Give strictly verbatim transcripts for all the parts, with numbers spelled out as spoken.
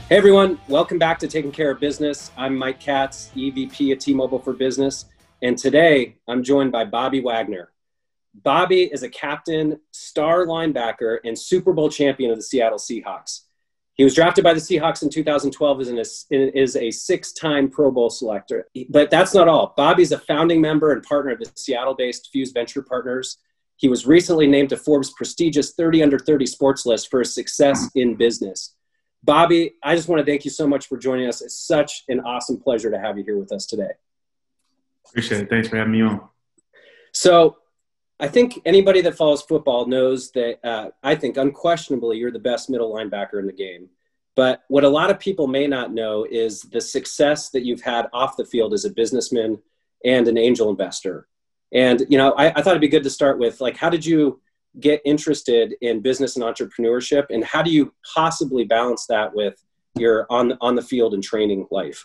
Hey everyone, welcome back to Taking Care of Business. I'm Mike Katz, E V P at T-Mobile for Business, and today I'm joined by Bobby Wagner. Bobby is a captain, star linebacker, and Super Bowl champion of the Seattle Seahawks. He was drafted by the Seahawks in two thousand twelve as an, is a six-time Pro Bowl selector. But that's not all. Bobby's a founding member and partner of the Seattle-based Fuse Venture Partners. He was recently named to Forbes' prestigious thirty under thirty sports list for his success in business. Bobby, I just want to thank you so much for joining us. It's such an awesome pleasure to have you here with us today. Appreciate it. Thanks for having me on. So I think anybody that follows football knows that uh, I think unquestionably you're the best middle linebacker in the game. But what a lot of people may not know is the success that you've had off the field as a businessman and an angel investor. And, you know, I, I thought it'd be good to start with, like, how did you get interested in business and entrepreneurship, and how do you possibly balance that with your on on the field and training life?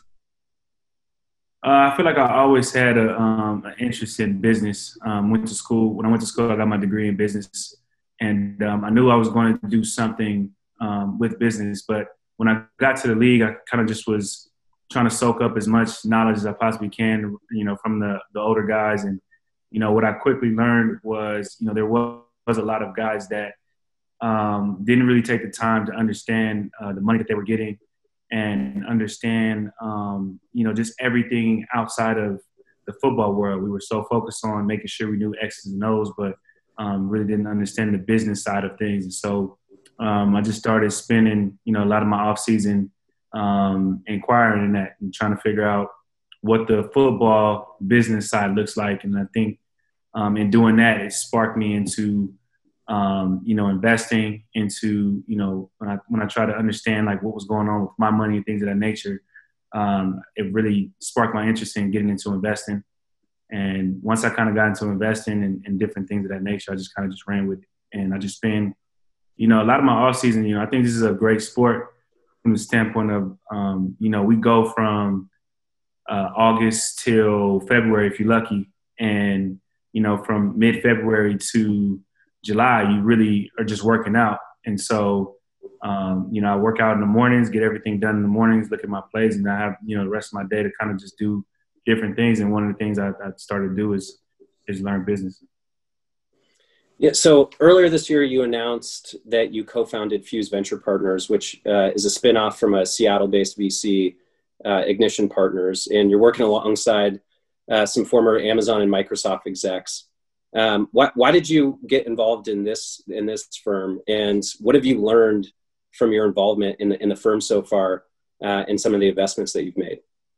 Uh, I feel like I always had a, um, an interest in business. Um, went to school. When I went to school, I got my degree in business, and um, I knew I was going to do something um, with business. But when I got to the league, I kind of just was trying to soak up as much knowledge as I possibly can, you know, from the the older guys. And you know, what I quickly learned was, you know, there was was a lot of guys that um, didn't really take the time to understand uh, the money that they were getting and understand, um, you know, just everything outside of the football world. We were so focused on making sure we knew X's and O's, but um, really didn't understand the business side of things. And so um, I just started spending, you know, a lot of my off season um, inquiring in that and trying to figure out what the football business side looks like. And I think Um, in doing that, it sparked me into, um, you know, investing into, you know, when I when I try to understand like what was going on with my money and things of that nature, um, it really sparked my interest in getting into investing. And once I kind of got into investing and, and different things of that nature, I just kind of just ran with it. And I just spend, you know, a lot of my off season, you know, I think this is a great sport from the standpoint of, um, you know, we go from uh, August till February if you're lucky, and you know, from mid-February to July, you really are just working out. And so, um, you know, I work out in the mornings, get everything done in the mornings, look at my plays, and I have, you know, the rest of my day to kind of just do different things. And one of the things I, I started to do is, is learn business. Yeah. So earlier this year, you announced that you co-founded Fuse Venture Partners, which uh, is a spinoff from a Seattle-based V C, uh, Ignition Partners. And you're working alongside Uh, some former Amazon and Microsoft execs. Um, why, why did you get involved in this in this firm, and what have you learned from your involvement in the in the firm so far, uh, and some of the investments that you've made?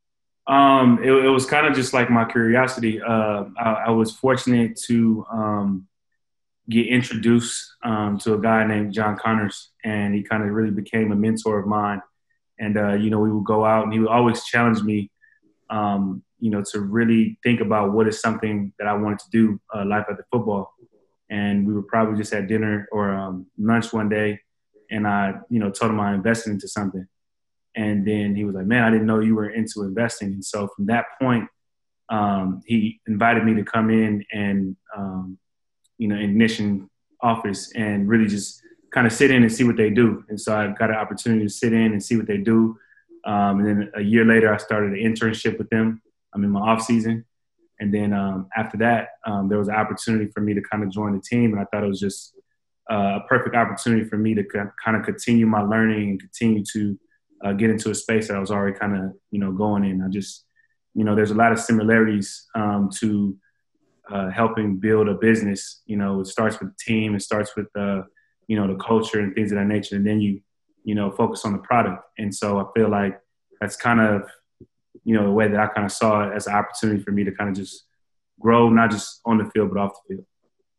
Um, it, it was kind of just like my curiosity. Uh, I, I was fortunate to um, get introduced um, to a guy named John Connors, and he kind of really became a mentor of mine. And uh, you know, we would go out, and he would always challenge me. Um, you know, to really think about what is something that I wanted to do, uh, life after football. And we were probably just at dinner or um, lunch one day, and I, you know, told him I invested into something. And then he was like, man, I didn't know you were into investing. And so from that point, um, he invited me to come in and, um, you know, Ignition office and really just kind of sit in and see what they do. And so I got an opportunity to sit in and see what they do. Um, and then a year later, I started an internship with them. I'm in my off season. And then um, after that, um, there was an opportunity for me to kind of join the team. And I thought it was just uh, a perfect opportunity for me to c- kind of continue my learning and continue to uh, get into a space that I was already kind of, you know, going in. I just, you know, there's a lot of similarities um, to uh, helping build a business. You know, it starts with the team. It starts with, uh, you know, the culture and things of that nature. And then you, you know, focus on the product. And so I feel like that's kind of, you know, the way that I kind of saw it as an opportunity for me to kind of just grow, not just on the field, but off the field.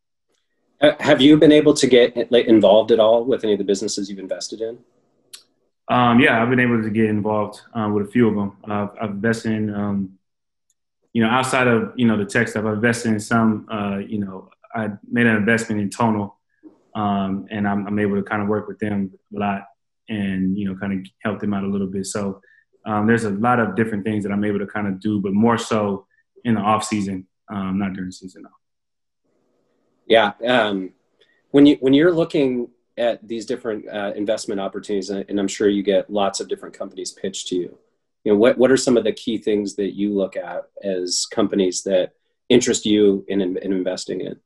Uh, have you been able to get like, involved at all with any of the businesses you've invested in? Um, yeah, I've been able to get involved um, with a few of them. Uh, I've invested in, um, you know, outside of, you know, the tech stuff, I've invested in some, uh, you know, I made an investment in Tonal, um, and I'm, I'm able to kind of work with them a lot and, you know, kind of help them out a little bit. So um, there's a lot of different things that I'm able to kind of do, but more so in the off season, um, not during the season. No. Yeah. Um, when you, when you're looking at these different uh, investment opportunities, and I'm sure you get lots of different companies pitched to you, you know, what, what are some of the key things that you look at as companies that interest you in, in, in investing in?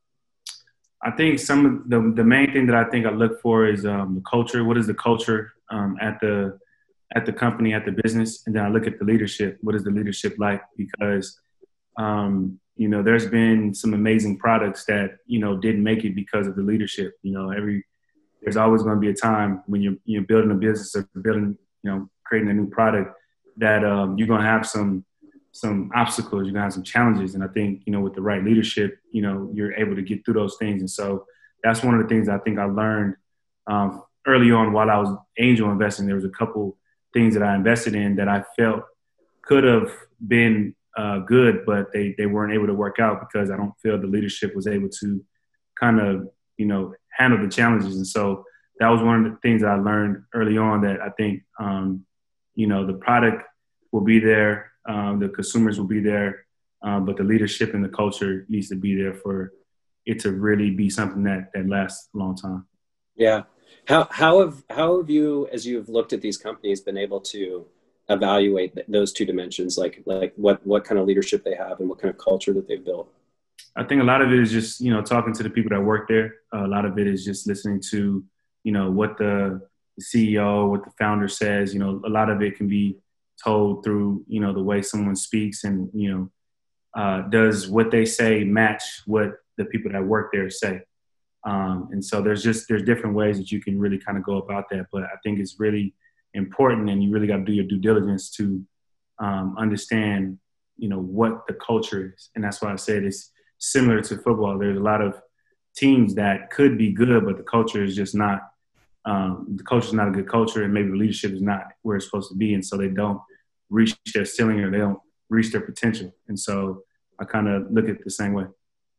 I think some of the, the main thing that I think I look for is um, the culture. What is the culture um, at the at the company, at the business? And then I look at the leadership. What is the leadership like? Because, um, you know, there's been some amazing products that, you know, didn't make it because of the leadership. You know, every there's always going to be a time when you're, you're building a business or building, you know, creating a new product that um, you're going to have some some obstacles, you're gonna have some challenges. And I think, you know, with the right leadership, you know, you're able to get through those things. And so that's one of the things I think I learned um, early on while I was angel investing. There was a couple things that I invested in that I felt could have been uh, good, but they, they weren't able to work out because I don't feel the leadership was able to kind of, you know, handle the challenges. And so that was one of the things that I learned early on, that I think, um, you know, the product will be there. Um, the consumers will be there, um, but the leadership and the culture needs to be there for it to really be something that, that lasts a long time. Yeah. How, how have, how have you, as you've looked at these companies, been able to evaluate th- those two dimensions, like, like what, what kind of leadership they have and what kind of culture that they've built? I think a lot of it is just, you know, talking to the people that work there. Uh, a lot of it is just listening to, you know, what the, the C E O, what the founder says. You know, a lot of it can be told through, you know, the way someone speaks, and, you know, uh, does what they say match what the people that work there say. Um, and so there's just, there's different ways that you can really kind of go about that. But I think it's really important, and you really got to do your due diligence to um, understand, you know, what the culture is. And that's why I said it's similar to football. There's a lot of teams that could be good, but the culture is just not, um, the culture is not a good culture, and maybe the leadership is not where it's supposed to be. And so they don't reach their ceiling, or they don't reach their potential. And so I kind of look at it the same way.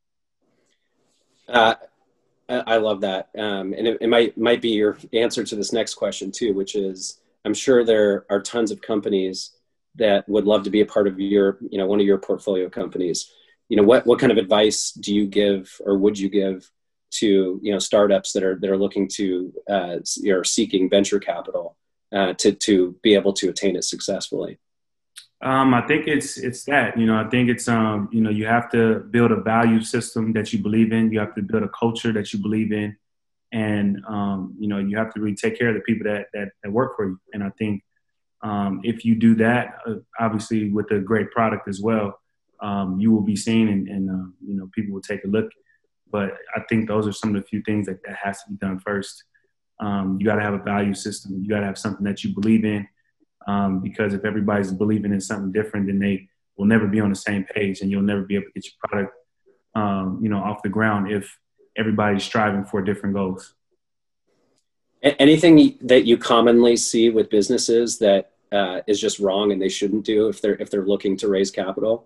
Uh, I love that. Um, and it, it might, might be your answer to this next question too, which is, I'm sure there are tons of companies that would love to be a part of your, you know, one of your portfolio companies. You know, what, what kind of advice do you give, or would you give to, you know, startups that are, that are looking to, uh, you're seeking venture capital uh, to, to be able to attain it successfully? Um, I think it's, it's that, you know, I think it's, um, you know, you have to build a value system that you believe in. You have to build a culture that you believe in. And, um, you know, you have to really take care of the people that, that, that work for you. And I think um, if you do that, uh, obviously with a great product as well, um, you will be seen, and, and uh, you know, people will take a look. But I think those are some of the few things that, that has to be done first. Um, you got to have a value system. You got to have something that you believe in, um, because if everybody's believing in something different, then they will never be on the same page, and you'll never be able to get your product, um, you know, off the ground if everybody's striving for different goals. Anything that you commonly see with businesses that uh, is just wrong and they shouldn't do if they're if they're looking to raise capital?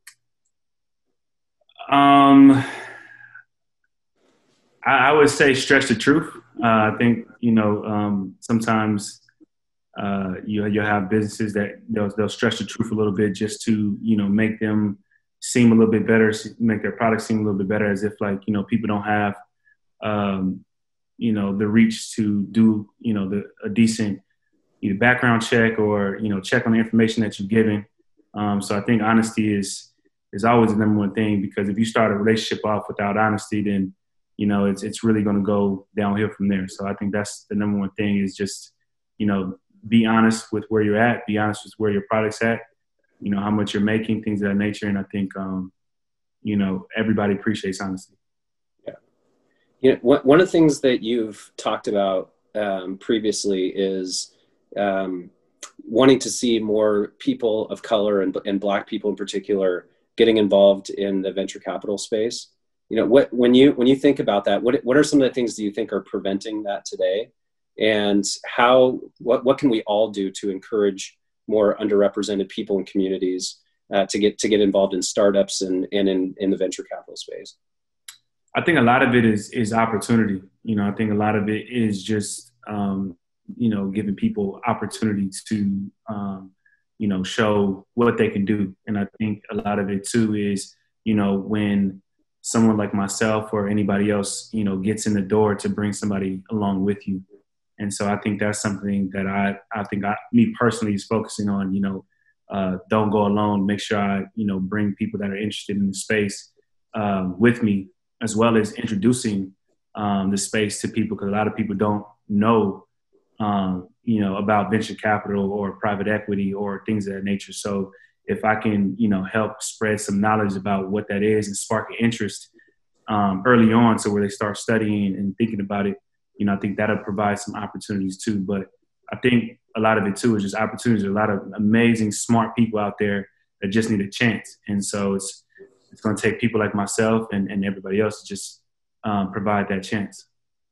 Um, I, I would say stretch the truth. Uh, I think, you know, um, sometimes uh, you you'll have businesses that they'll they'll stretch the truth a little bit just to, you know, make them seem a little bit better, make their product seem a little bit better, as if, like, you know, people don't have, um, you know, the reach to do, you know, the a decent either background check or, you know, check on the information that you're giving. Um, so I think honesty is is always the number one thing, because if you start a relationship off without honesty, then, you know, it's it's really going to go downhill from there. So I think that's the number one thing, is just, you know, be honest with where you're at, be honest with where your product's at, you know, how much you're making, things of that nature. And I think, um, you know, everybody appreciates honesty. Yeah. You know, one of the things that you've talked about um, previously is um, wanting to see more people of color, and, and Black people in particular, getting involved in the venture capital space. You know, what, when you, when you think about that, what, what are some of the things that you think are preventing that today? And how, what, what can we all do to encourage more underrepresented people and communities uh, to get, to get involved in startups and, and in, in the venture capital space? I think a lot of it is, is opportunity. You know, I think a lot of it is just, um, you know, giving people opportunities to, um, you know, show what they can do. And I think a lot of it too is, you know, when someone like myself or anybody else, you know, gets in the door to bring somebody along with you. And so I think that's something that I, I think I, me personally is focusing on, you know, uh, don't go alone. Make sure I, you know, bring people that are interested in the space um, with me, as well as introducing um, the space to people, because a lot of people don't know, um, you know, about venture capital or private equity or things of that nature. So if I can, you know, help spread some knowledge about what that is and spark an interest um, early on, so where they start studying and thinking about it, you know, I think that'll provide some opportunities too. But I think a lot of it too is just opportunities. There are a lot of amazing, smart people out there that just need a chance. And so it's it's going to take people like myself and, and everybody else to just um, provide that chance.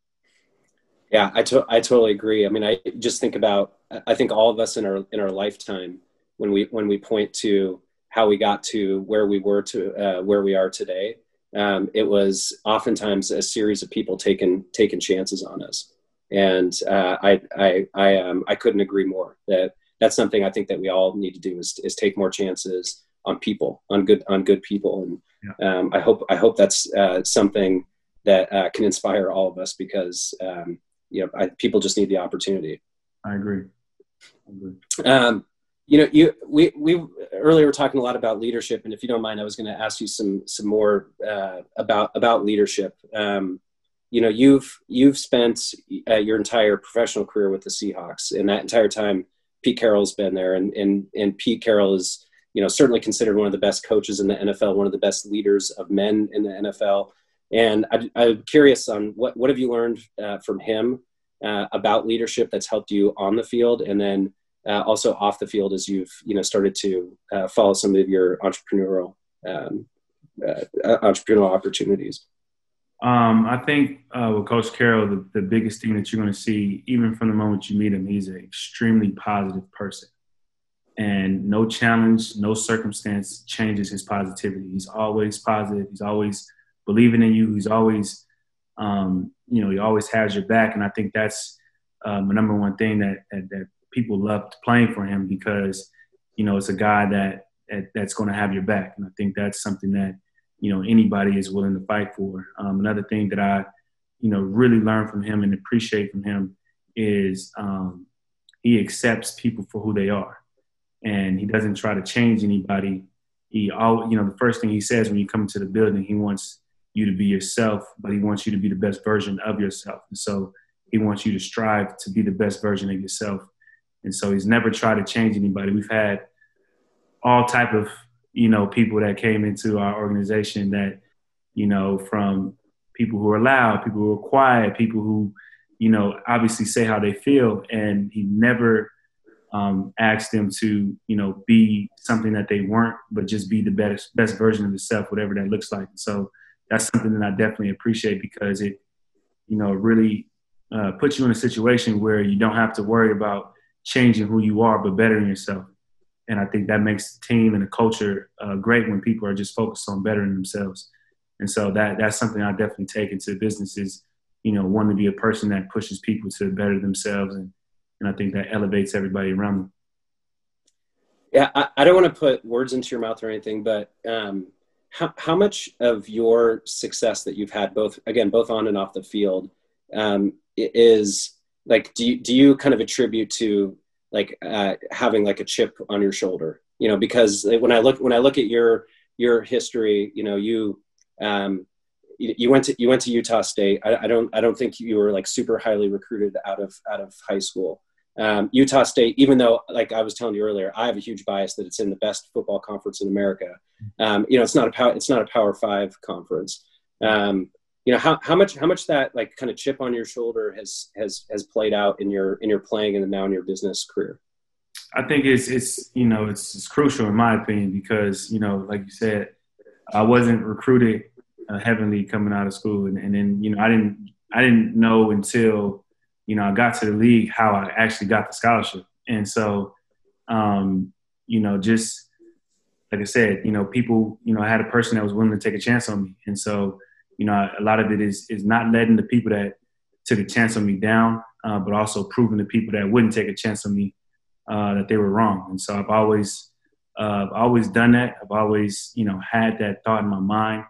Yeah, I, to- I totally agree. I mean, I just think about, I think all of us in our in our lifetime, when we when we point to how we got to where we were to uh, where we are today, um, it was oftentimes a series of people taking taking chances on us. And uh, I I I um I couldn't agree more that that's something I think that we all need to do is is take more chances on people, on good on good people. And yeah. um, I hope I hope that's uh, something that uh, can inspire all of us, because um, you know I, people just need the opportunity. I agree. I agree. Um, you know, you we we earlier were talking a lot about leadership, and if you don't mind, I was going to ask you some some more uh, about about leadership. Um, you know, you've you've spent uh, your entire professional career with the Seahawks, and that entire time, Pete Carroll's been there, and and and Pete Carroll is, you know, certainly considered one of the best coaches in the N F L, one of the best leaders of men in the N F L. And I, I'm curious on what what have you learned uh, from him uh, about leadership that's helped you on the field, and then uh, also off the field as you've you know started to uh, follow some of your entrepreneurial um, uh, entrepreneurial opportunities. Um, I think uh, with Coach Carroll, the, the biggest thing that you're going to see, even from the moment you meet him, he's an extremely positive person. And no challenge, no circumstance changes his positivity. He's always positive. He's always believing in you. He's always, um, you know, he always has your back. And I think that's um, the number one thing that, that that people loved playing for him, because, you know, it's a guy that, that that's going to have your back. And I think that's something that, you know, anybody is willing to fight for. Um, another thing that I, you know, really learned from him and appreciate from him is um, he accepts people for who they are. And he doesn't try to change anybody. He all, you know, the first thing he says when you come into the building, he wants you to be yourself, but he wants you to be the best version of yourself. And so he wants you to strive to be the best version of yourself. And so he's never tried to change anybody. We've had all type of, you know, people that came into our organization that, you know, from people who are loud, people who are quiet, people who, you know, obviously say how they feel. And he never um, asked them to, you know, be something that they weren't, but just be the best, best version of themselves, whatever that looks like. And so that's something that I definitely appreciate, because it, you know, really uh, puts you in a situation where you don't have to worry about changing who you are, but bettering yourself. And I think that makes the team and the culture uh, great when people are just focused on bettering themselves. And so that that's something I definitely take into business is, you know, wanting to be a person that pushes people to better themselves. And, and I think that elevates everybody around them. Yeah, I, I don't want to put words into your mouth or anything, but um, how, how much of your success that you've had, both, again, both on and off the field, um, is like, do you, do you kind of attribute to like uh, having like a chip on your shoulder, you know, because when I look, when I look at your, your history, you know, you, um, you, you went to, you went to Utah State. I, I don't, I don't think you were like super highly recruited out of, out of high school. Um, Utah State, even though, like I was telling you earlier, I have a huge bias that it's in the best football conference in America. Um, you know, it's not a power, it's not a Power Five conference. Um, you know, how, how much, how much that like kind of chip on your shoulder has, has, has played out in your, in your playing and now in your business career? I think it's, it's, you know, it's, it's crucial in my opinion, because, you know, like you said, I wasn't recruited uh, heavily coming out of school. And, and then, you know, I didn't, I didn't know until, you know, I got to the league how I actually got the scholarship. And so, um, you know, just like I said, you know, people, you know, I had a person that was willing to take a chance on me. And so, you know, a lot of it is is not letting the people that took a chance on me down, uh, but also proving the people that wouldn't take a chance on me uh, that they were wrong. And so I've always, uh, I've always done that. I've always, you know, had that thought in my mind.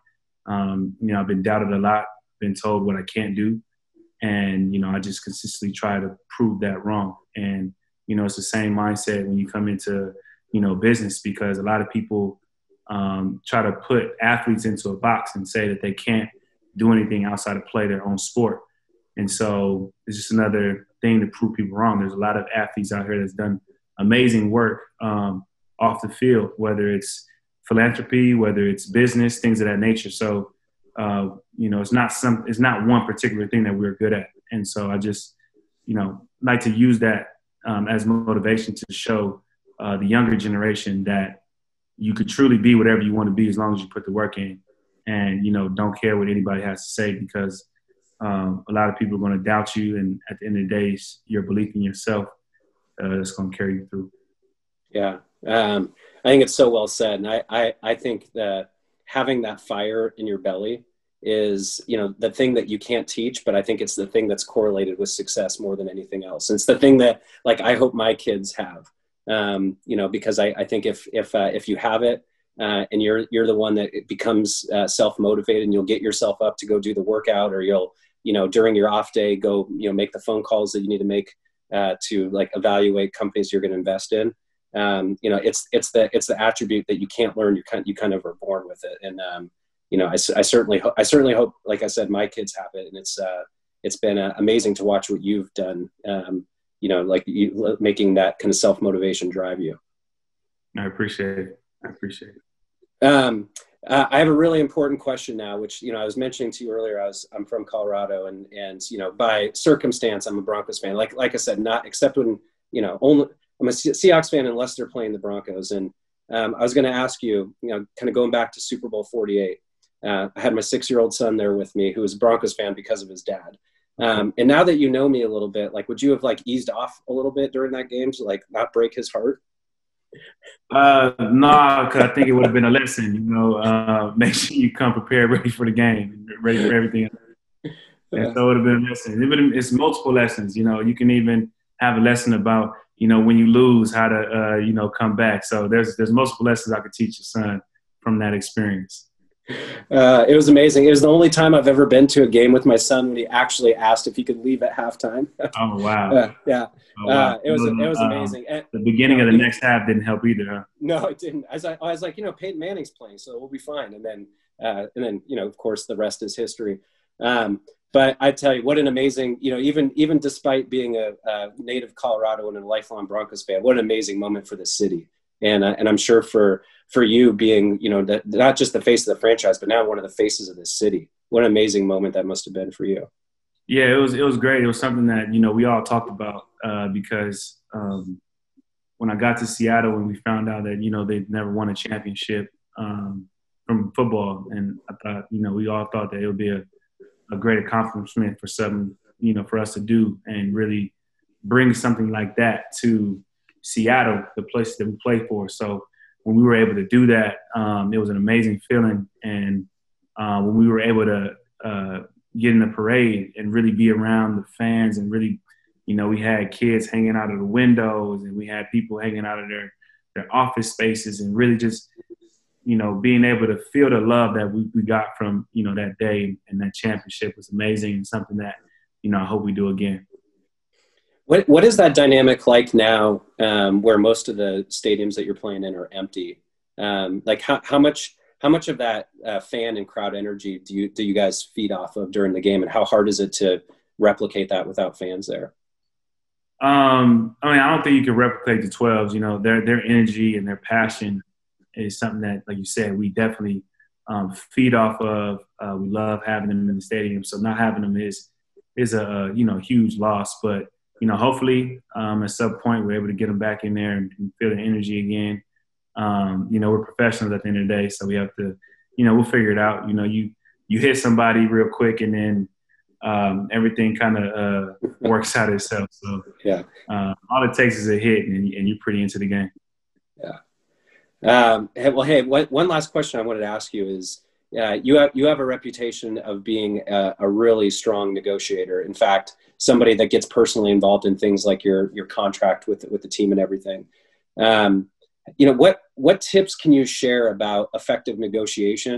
Um, you know, I've been doubted a lot, been told what I can't do. And, you know, I just consistently try to prove that wrong. And, you know, it's the same mindset when you come into, you know, business, because a lot of people um, try to put athletes into a box and say that they can't do anything outside of play their own sport. And so it's just another thing to prove people wrong. There's a lot of athletes out here that's done amazing work um, off the field, whether it's philanthropy, whether it's business, things of that nature. So, uh, you know, it's not some, it's not one particular thing that we're good at. And so I just, you know, like to use that um, as motivation to show uh, the younger generation that you could truly be whatever you want to be as long as you put the work in, and, you know, don't care what anybody has to say, because um, a lot of people are going to doubt you. And at the end of the day, it's your belief in yourself uh, that's going to carry you through. Yeah. Um, I think it's so well said. And I, I, I think that having that fire in your belly is, you know, the thing that you can't teach, but I think it's the thing that's correlated with success more than anything else. It's the thing that, like, I hope my kids have, um, you know, because I, I think if, if, uh, if you have it uh, and you're, you're the one that becomes uh, self-motivated, and you'll get yourself up to go do the workout, or you'll, you know, during your off day, go, you know, make the phone calls that you need to make uh, to like evaluate companies you're going to invest in. Um, you know, it's, it's the, it's the attribute that you can't learn. You kind you kind of are born with it. And, um, you know, I, I certainly, ho- I certainly hope, like I said, my kids have it. And it's, uh, it's been uh, amazing to watch what you've done. Um, you know, like you making that kind of self-motivation drive you. I appreciate it. I appreciate it. Um, uh, I have a really important question now, which, you know, I was mentioning to you earlier. I was, I'm from Colorado, and, and, you know, by circumstance, I'm a Broncos fan. Like, like I said, not except when, you know, only, I'm a Seahawks fan unless they're playing the Broncos. And um, I was going to ask you, you know, kind of going back to Super Bowl forty-eight, uh, I had my six-year-old son there with me who was a Broncos fan because of his dad. Um, and now that you know me a little bit, like, would you have like eased off a little bit during that game to like not break his heart? Uh, no, nah, because I think it would have been a lesson, you know, uh, make sure you come prepared, ready for the game, ready for everything. And so it would have been a lesson. It would have, it's multiple lessons, you know. You can even have a lesson about, you know, when you lose, how to, uh, you know, come back. So there's there's multiple lessons I could teach your son from that experience. Uh, it was amazing. It was the only time I've ever been to a game with my son when he actually asked if he could leave at halftime. Oh, wow. uh, yeah. Oh, wow. Uh, it was, it was amazing. Um, the beginning you know, of the next half didn't help either, huh? No, it didn't. I was, I was like, you know, Peyton Manning's playing, so we'll be fine. And then, uh, and then, you know, of course, the rest is history. Um, but I tell you, what an amazing, you know, even even despite being a, a native Colorado and a lifelong Broncos fan, what an amazing moment for the city. And uh, and I'm sure for for you being, you know, that not just the face of the franchise, but now one of the faces of this city. What an amazing moment that must have been for you. Yeah, it was it was great. It was something that, you know, we all talked about uh, because um, when I got to Seattle and we found out that, you know, they'd never won a championship um, from football, and I thought, you know, we all thought that it would be a, a great accomplishment for something, you know, for us to do and really bring something like that to Seattle, the place that we play for. So when we were able to do that, um, it was an amazing feeling. And uh, when we were able to uh, get in the parade and really be around the fans, and really, you know, we had kids hanging out of the windows, and we had people hanging out of their, their office spaces, and really just, you know, being able to feel the love that we, we got from, you know, that day and that championship was amazing, and something that, you know, I hope we do again. What What is that dynamic like now, um, where most of the stadiums that you're playing in are empty? Um, like how, how much how much of that uh, fan and crowd energy do you do you guys feed off of during the game, and how hard is it to replicate that without fans there? Um, I mean, I don't think you can replicate the twelves. You know, their their energy and their passion is something that, like you said, we definitely um, feed off of. Uh, we love having them in the stadium, so not having them is is a you know huge loss, but. You know, hopefully um, at some point we're able to get them back in there and, and feel the energy again. Um, you know, we're professionals at the end of the day, so we have to, you know, we'll figure it out. You know, you you hit somebody real quick, and then um, everything kind of uh, works out itself. So yeah, uh, all it takes is a hit, and, and you're pretty into the game. Yeah. Um, well, hey, one, one last question I wanted to ask you is, uh, you have you have a reputation of being a, a really strong negotiator. In fact, somebody that gets personally involved in things like your your contract with with the team and everything. Um, you know, what what tips can you share about effective negotiation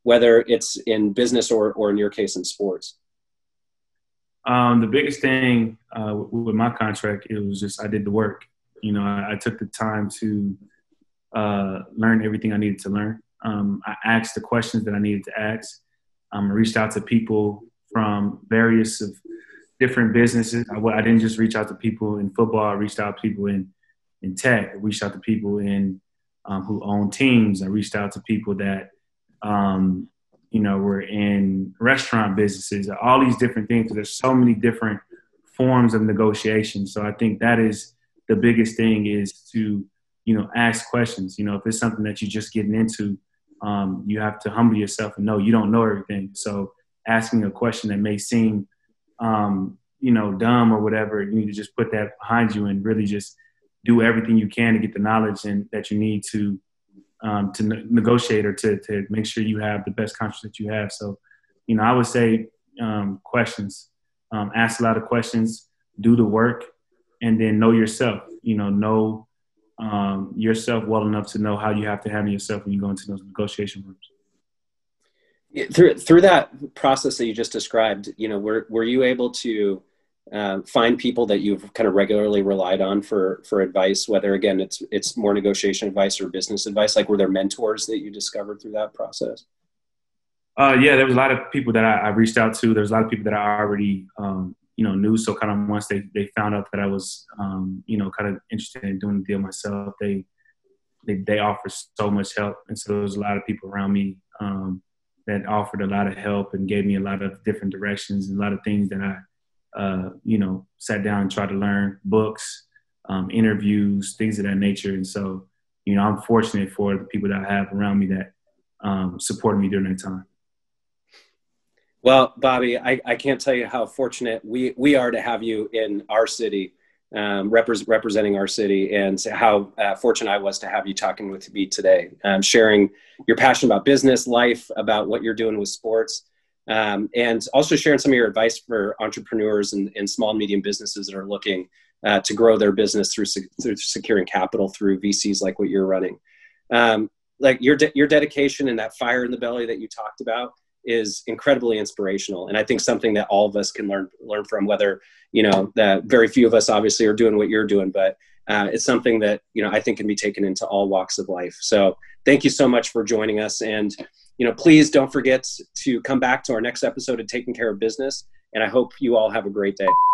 whether it's in business or, or in your case in sports? Um, the biggest thing uh, with my contract, it was just I did the work. You know, I, I took the time to uh, learn everything I needed to learn. Um, I asked the questions that I needed to ask. Um, I reached out to people from various of different businesses. I, I didn't just reach out to people in football. I reached out to people in, in tech. I reached out to people in um, who own teams. I reached out to people that, um, you know, were in restaurant businesses, all these different things. There's so many different forms of negotiation. So I think that is the biggest thing, is to, you know, ask questions. You know, if it's something that you're just getting into, um, you have to humble yourself and know you don't know everything. So asking a question that may seem, um, you know, dumb or whatever, you need to just put that behind you and really just do everything you can to get the knowledge and that you need to um, to ne- negotiate or to to make sure you have the best contract that you have. So, you know, I would say um, questions, um, ask a lot of questions, do the work, and then know yourself. You know, know um, yourself well enough to know how you have to handle yourself when you go into those negotiation rooms. Through through that process that you just described, you know, were were you able to um, find people that you've kind of regularly relied on for for advice? Whether again it's it's more negotiation advice or business advice. Like, were there mentors that you discovered through that process? Uh, yeah, there was a lot of people that I, I reached out to. There's a lot of people that I already um, you know knew. So kind of once they they found out that I was um, you know kind of interested in doing the deal myself, they they they offered so much help, and so there was a lot of people around me Um, that offered a lot of help and gave me a lot of different directions and a lot of things that I, uh, you know, sat down and tried to learn, books, um, interviews, things of that nature. And so, you know, I'm fortunate for the people that I have around me that um, supported me during that time. Well, Bobby, I, I can't tell you how fortunate we, we are to have you in our city, um, repre- representing our city, and how uh, fortunate I was to have you talking with me today, um, sharing your passion about business, life, about what you're doing with sports, um, and also sharing some of your advice for entrepreneurs and, and small and medium businesses that are looking uh, to grow their business through, through securing capital through V Cs like what you're running. Um, like your de- your dedication and that fire in the belly that you talked about is incredibly inspirational. And I think something that all of us can learn, learn from, whether, you know, that very few of us obviously are doing what you're doing, but uh, it's something that, you know, I think can be taken into all walks of life. So thank you so much for joining us. And, you know, please don't forget to come back to our next episode of Taking Care of Business. And I hope you all have a great day.